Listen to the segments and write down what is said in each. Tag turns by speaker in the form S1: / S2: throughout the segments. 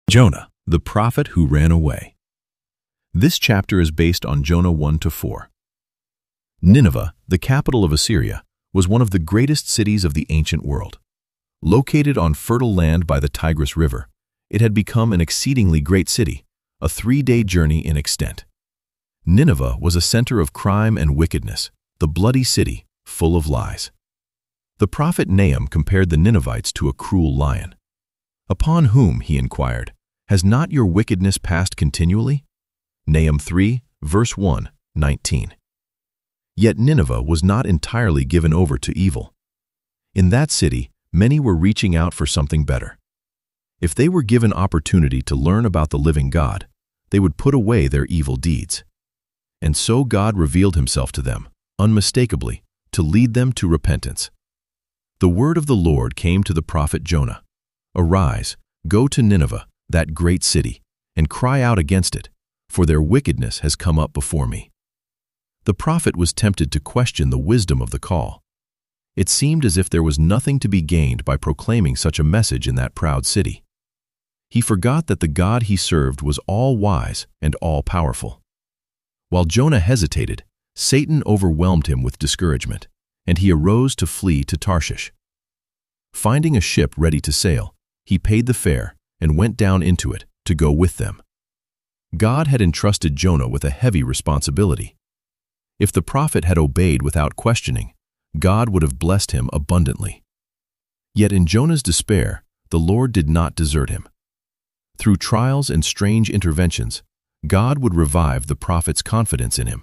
S1: Jonah, the prophet who ran away. This chapter is based on Jonah 1-4. Nineveh, the capital of Assyria, was one of the greatest cities of the ancient world. Located on fertile land by the Tigris River, it had become an exceedingly great city, a 3-day journey in extent. Nineveh was a center of crime and wickedness, the bloody city, full of lies. The prophet Nahum compared the Ninevites to a cruel lion. Upon whom, he inquired, has not your wickedness passed continually? Nahum 3, verse 1, 19. Yet Nineveh was not entirely given over to evil. In that city, many were reaching out for something better. If they were given opportunity to learn about the living God, they would put away their evil deeds. And so God revealed himself to them, unmistakably, to lead them to repentance. The word of the Lord came to the prophet Jonah. Arise, go to Nineveh, that great city, and cry out against it, for their wickedness has come up before me. The prophet was tempted to question the wisdom of the call. It seemed as if there was nothing to be gained by proclaiming such a message in that proud city. He forgot that the God he served was all-wise and all-powerful. While Jonah hesitated, Satan overwhelmed him with discouragement, and he arose to flee to Tarshish. Finding a ship ready to sail, he paid the fare and went down into it to go with them. God had entrusted Jonah with a heavy responsibility. If the prophet had obeyed without questioning, God would have blessed him abundantly. Yet in Jonah's despair, the Lord did not desert him. Through trials and strange interventions, God would revive the prophet's confidence in him.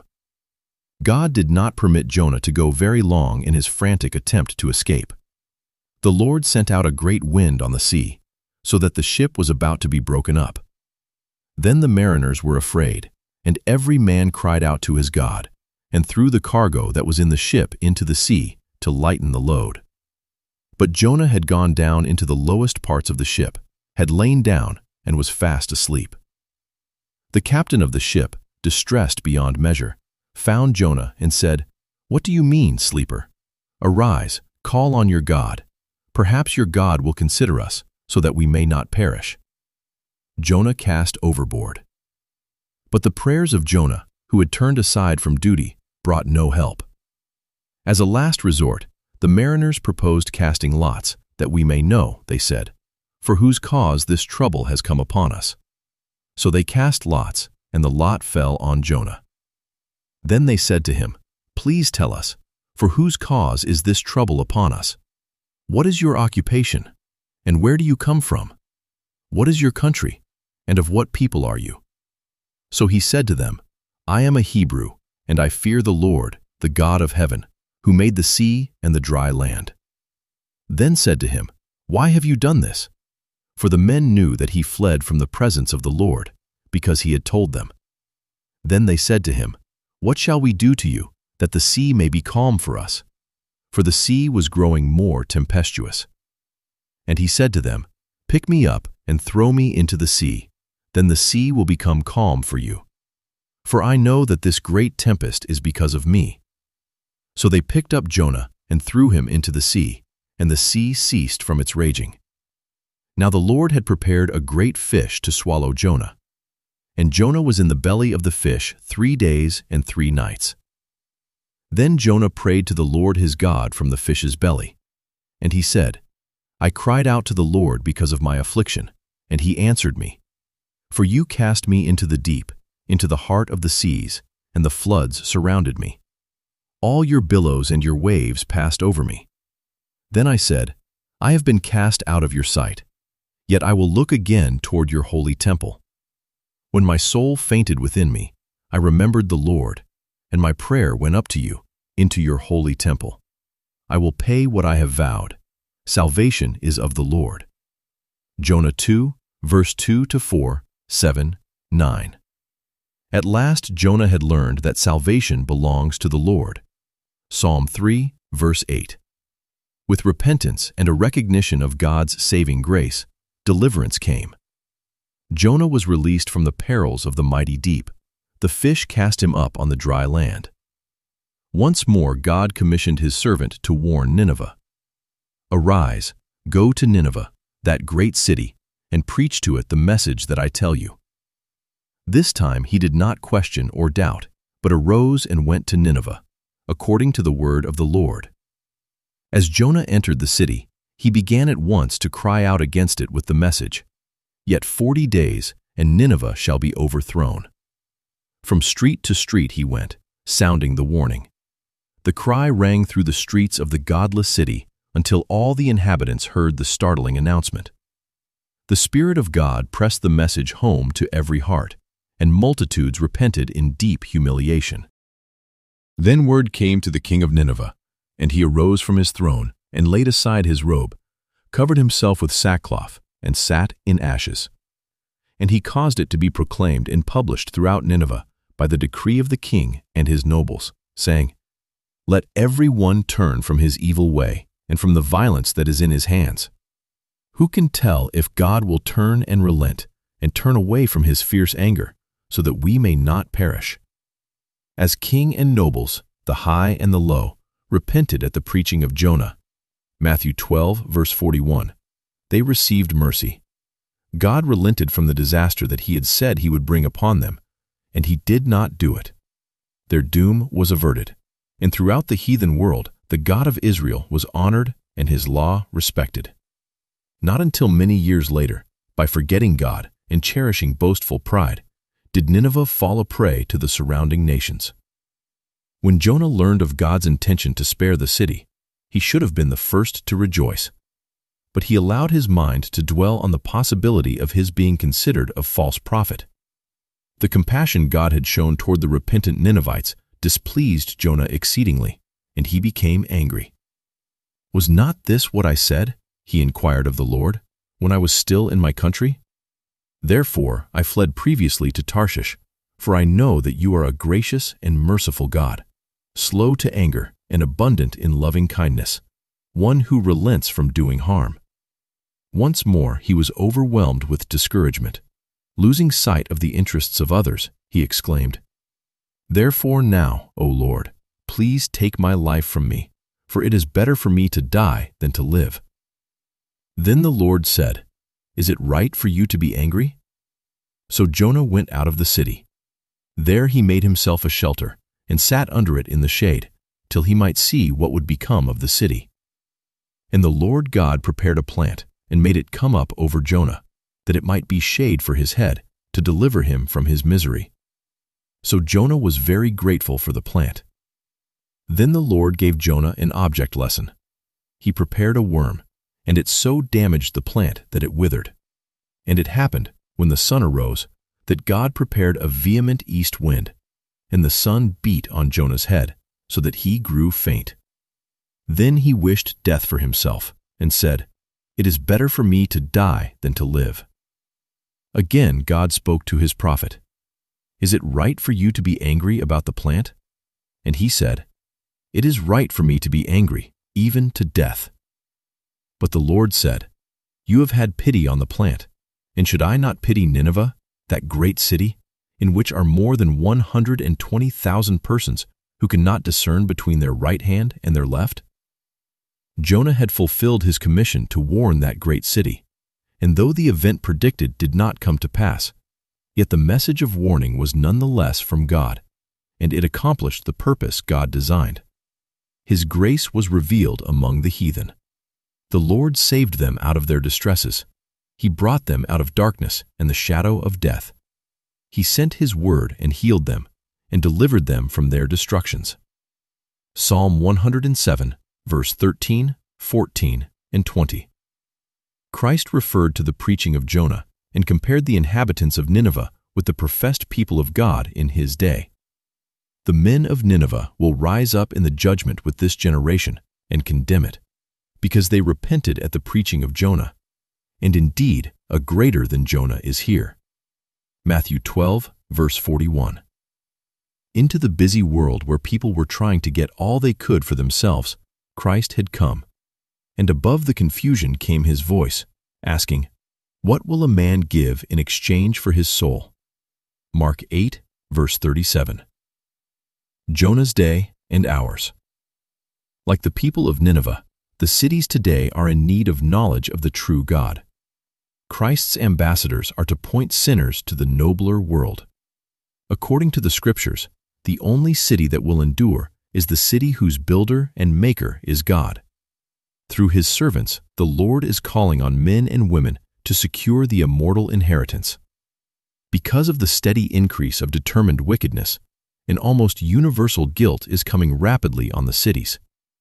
S1: God did not permit Jonah to go very long in his frantic attempt to escape. The Lord sent out a great wind on the sea, so that the ship was about to be broken up. Then the mariners were afraid, and every man cried out to his God, and threw the cargo that was in the ship into the sea to lighten the load. But Jonah had gone down into the lowest parts of the ship, had lain down, and was fast asleep. The captain of the ship, distressed beyond measure, found Jonah and said, "What do you mean, sleeper? Arise, call on your God. Perhaps your God will consider us, so that we may not perish." Jonah cast overboard. But the prayers of Jonah, who had turned aside from duty, brought no help. As a last resort, the mariners proposed casting lots, that we may know, they said, for whose cause this trouble has come upon us. So they cast lots, and the lot fell on Jonah. Then they said to him, "Please tell us, for whose cause is this trouble upon us? What is your occupation? And where do you come from? What is your country? And of what people are you?" So he said to them, "I am a Hebrew, and I fear the Lord, the God of heaven, who made the sea and the dry land." Then said to him, "Why have you done this?" For the men knew that he fled from the presence of the Lord, because he had told them. Then they said to him, "What shall we do to you, that the sea may be calm for us?" For the sea was growing more tempestuous. And he said to them, "Pick me up and throw me into the sea, then the sea will become calm for you. For I know that this great tempest is because of me." So they picked up Jonah and threw him into the sea, and the sea ceased from its raging. Now the Lord had prepared a great fish to swallow Jonah. And Jonah was in the belly of the fish 3 days and 3 nights. Then Jonah prayed to the Lord his God from the fish's belly. And he said, "I cried out to the Lord because of my affliction, and he answered me. For you cast me into the deep, into the heart of the seas, and the floods surrounded me. All your billows and your waves passed over me. Then I said, I have been cast out of your sight, yet I will look again toward your holy temple. When my soul fainted within me, I remembered the Lord, and my prayer went up to you, into your holy temple. I will pay what I have vowed. Salvation is of the Lord." Jonah 2, verse 2-4, 7, 9. At last Jonah had learned that salvation belongs to the Lord. Psalm 3, verse 8. With repentance and a recognition of God's saving grace, deliverance came. Jonah was released from the perils of the mighty deep. The fish cast him up on the dry land. Once more God commissioned his servant to warn Nineveh. "Arise, go to Nineveh, that great city, and preach to it the message that I tell you." This time he did not question or doubt, but arose and went to Nineveh, according to the word of the Lord. As Jonah entered the city, he began at once to cry out against it with the message, "Yet 40 days, and Nineveh shall be overthrown." From street to street he went, sounding the warning. The cry rang through the streets of the godless city until all the inhabitants heard the startling announcement. The Spirit of God pressed the message home to every heart, and multitudes repented in deep humiliation. Then word came to the king of Nineveh, and he arose from his throne and laid aside his robe, covered himself with sackcloth, and sat in ashes. And he caused it to be proclaimed and published throughout Nineveh by the decree of the king and his nobles, saying, "Let every one turn from his evil way and from the violence that is in his hands. Who can tell if God will turn and relent and turn away from his fierce anger, so that we may not perish?" As king and nobles, the high and the low, repented at the preaching of Jonah, Matthew 12, verse 41, they received mercy. God relented from the disaster that he had said he would bring upon them, and he did not do it. Their doom was averted, and throughout the heathen world, the God of Israel was honored and his law respected. Not until many years later, by forgetting God and cherishing boastful pride, did Nineveh fall a prey to the surrounding nations. When Jonah learned of God's intention to spare the city, he should have been the first to rejoice. But he allowed his mind to dwell on the possibility of his being considered a false prophet. The compassion God had shown toward the repentant Ninevites displeased Jonah exceedingly, and he became angry. "Was not this what I said," he inquired of the Lord, "when I was still in my country? Therefore I fled previously to Tarshish, for I know that you are a gracious and merciful God, slow to anger and abundant in loving kindness, one who relents from doing harm." Once more he was overwhelmed with discouragement. Losing sight of the interests of others, he exclaimed, "Therefore now, O Lord, please take my life from me, for it is better for me to die than to live." Then the Lord said, "Is it right for you to be angry?" So Jonah went out of the city. There he made himself a shelter and sat under it in the shade, till he might see what would become of the city. And the Lord God prepared a plant and made it come up over Jonah, that it might be shade for his head, to deliver him from his misery. So Jonah was very grateful for the plant. Then the Lord gave Jonah an object lesson. He prepared a worm, and it so damaged the plant that it withered. And it happened, when the sun arose, that God prepared a vehement east wind, and the sun beat on Jonah's head, so that he grew faint. Then he wished death for himself, and said, "It is better for me to die than to live." Again God spoke to his prophet, "Is it right for you to be angry about the plant?" And he said, "It is right for me to be angry, even to death." But the Lord said, "You have had pity on the plant, and should I not pity Nineveh, that great city, in which are more than 120,000 persons who cannot discern between their right hand and their left?" Jonah had fulfilled his commission to warn that great city, and though the event predicted did not come to pass, yet the message of warning was nonetheless from God, and it accomplished the purpose God designed. His grace was revealed among the heathen. The Lord saved them out of their distresses. He brought them out of darkness and the shadow of death. He sent his word and healed them, and delivered them from their destructions. Psalm 107, verse 13, 14, and 20. Christ referred to the preaching of Jonah and compared the inhabitants of Nineveh with the professed people of God in his day. The men of Nineveh will rise up in the judgment with this generation and condemn it, because they repented at the preaching of Jonah. And indeed, a greater than Jonah is here. Matthew 12, verse 41. Into the busy world where people were trying to get all they could for themselves, Christ had come. And above the confusion came his voice, asking, "What will a man give in exchange for his soul?" Mark 8, verse 37. Jonah's day and ours. Like the people of Nineveh, the cities today are in need of knowledge of the true God. Christ's ambassadors are to point sinners to the nobler world. According to the Scriptures, the only city that will endure is the city whose builder and maker is God. Through His servants, the Lord is calling on men and women to secure the immortal inheritance. Because of the steady increase of determined wickedness, an almost universal guilt is coming rapidly on the cities.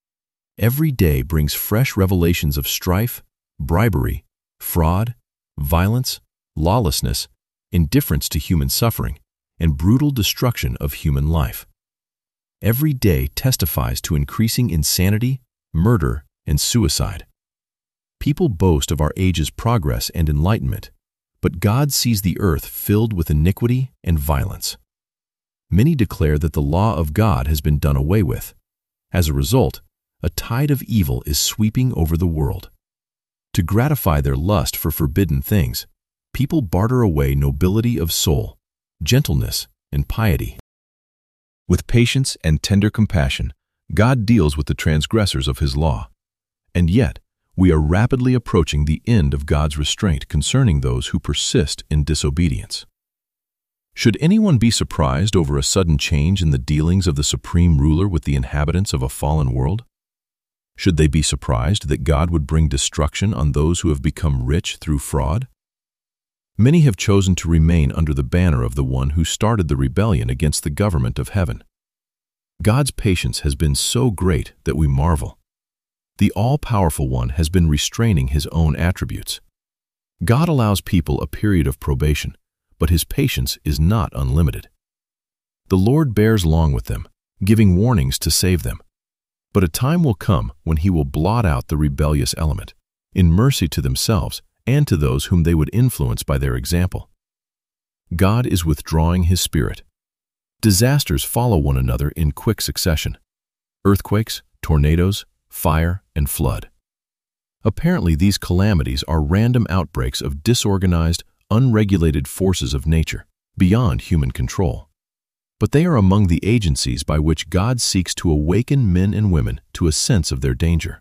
S1: Every day brings fresh revelations of strife, bribery, fraud, violence, lawlessness, indifference to human suffering, and brutal destruction of human life. Every day testifies to increasing insanity, murder, and suicide. People boast of our age's progress and enlightenment, but God sees the earth filled with iniquity and violence. Many declare that the law of God has been done away with. As a result, a tide of evil is sweeping over the world. To gratify their lust for forbidden things, people barter away nobility of soul, gentleness, and piety. With patience and tender compassion, God deals with the transgressors of His law. And yet, we are rapidly approaching the end of God's restraint concerning those who persist in disobedience. Should anyone be surprised over a sudden change in the dealings of the supreme ruler with the inhabitants of a fallen world? Should they be surprised that God would bring destruction on those who have become rich through fraud? Many have chosen to remain under the banner of the one who started the rebellion against the government of heaven. God's patience has been so great that we marvel. The all-powerful one has been restraining His own attributes. God allows people a period of probation, but His patience is not unlimited. The Lord bears long with them, giving warnings to save them. But a time will come when He will blot out the rebellious element, in mercy to themselves and to those whom they would influence by their example. God is withdrawing His Spirit. Disasters follow one another in quick succession: earthquakes, tornadoes, fire, and flood. Apparently, these calamities are random outbreaks of disorganized, unregulated forces of nature, beyond human control. But they are among the agencies by which God seeks to awaken men and women to a sense of their danger.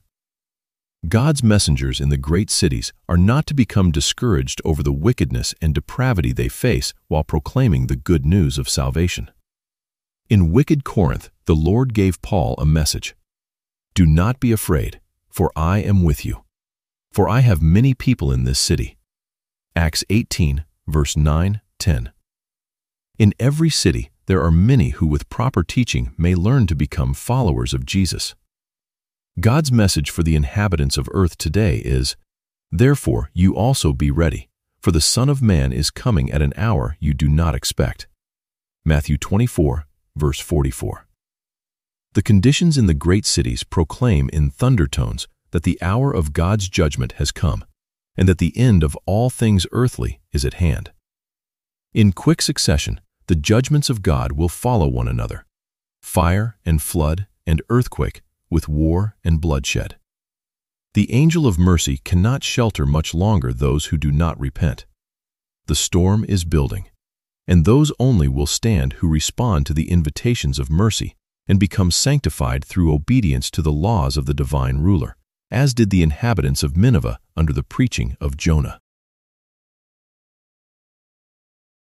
S1: God's messengers in the great cities are not to become discouraged over the wickedness and depravity they face while proclaiming the good news of salvation. In wicked Corinth, the Lord gave Paul a message: "Do not be afraid, for I am with you. For I have many people in this city." Acts 18, verse 9-10. In every city, there are many who with proper teaching may learn to become followers of Jesus. God's message for the inhabitants of earth today is, "Therefore you also be ready, for the Son of Man is coming at an hour you do not expect." Matthew 24, verse 44. The conditions in the great cities proclaim in thundertones that the hour of God's judgment has come, and that the end of all things earthly is at hand. In quick succession, the judgments of God will follow one another: fire and flood and earthquake, with war and bloodshed. The angel of mercy cannot shelter much longer those who do not repent. The storm is building, and those only will stand who respond to the invitations of mercy and become sanctified through obedience to the laws of the divine ruler, as did the inhabitants of Nineveh under the preaching of Jonah.